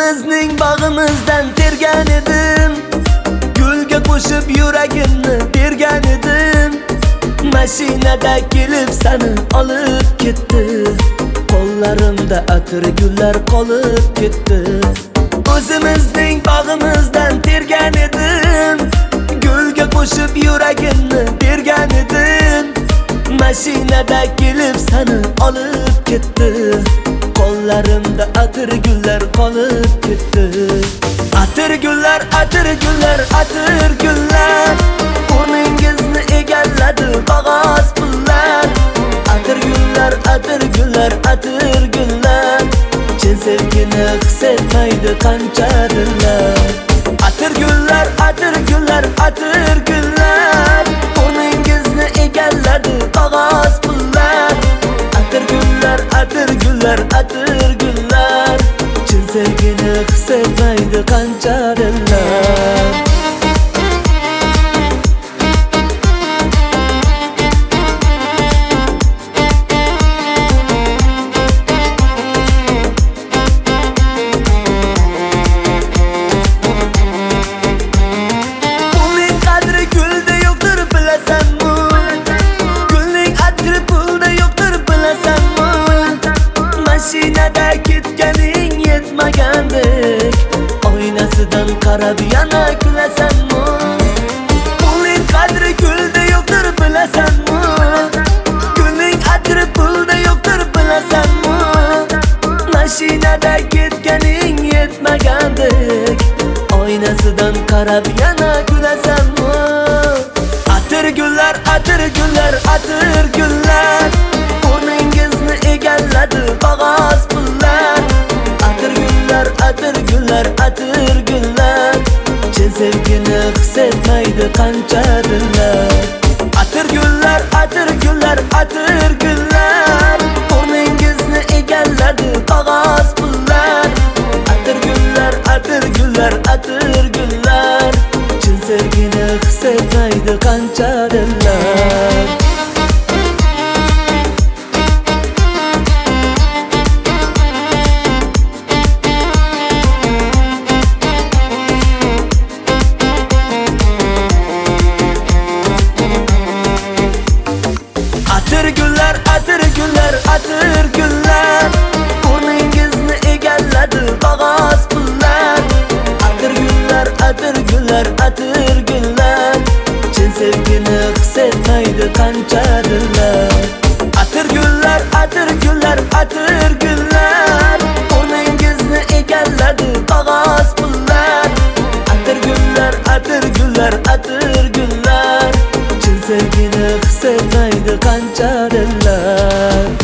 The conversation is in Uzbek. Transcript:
O'zimizning bog'imizdan tergan edim, gulga qo'shib yuragimni bergan edim. Mashinada kelib seni olib ketdi, qo'llarimda atir gullar qolib ketdi. O'zimizning bog'imizdan tergan edim, gulga qo'shib yuragimni bergan edim. Mashinada kelib seni olib ketdi, qo'llarimda atir gullar qolib ketdi. Atir gullar, atir gullar, atir gullar, o'rningizni egalladi qog'oz pullar. Atir gullar, atir gullar, atir gullar, chin sevgini his etmaydi qancha dillar. Atir gullar, atir gullar, atir gullar, o'rningizni egalladi qog'oz pullar. Atir gullar, atir gullar, atir gullar, chin sevgini his etmaydi qancha dillar. Mashinada ketganing yetmagandek, oynasidan qarab yana kulasanmi? Pulning qadri gulda yo'qdir bilasanmi? Gulning qadri pulda yo'qdir bilasanmi? Mashinada ketganing yetmagandek, oynasidan qarab yana kulasanmi? Atir gullar, atir gullar, atir gullar, o'rningizni egalladi qog'oz pullar. Atir gullar, atir gullar, atir gullar, chin sevgini his etmaydi qancha dillar. Atir gullar, atir gullar, atir gullar, o'rningizni egalladi qog'oz pullar. Atir gullar, atir gullar, atir gullar, chin sevgini his etmaydi qancha dillar. Atir gullar, atir gullar, atir gullar, o'rningizni egalladi qog'oz pullar. Atir gullar, atir gullar, atir gullar, chin sevgini his etmaydi qancha dillar. Atir gullar, atir gullar, atir gullar, o'rningizni egalladi qog'oz pullar. Atir gullar, atir gullar, atir gullar, chin sevgini his etmaydi qancha dillar.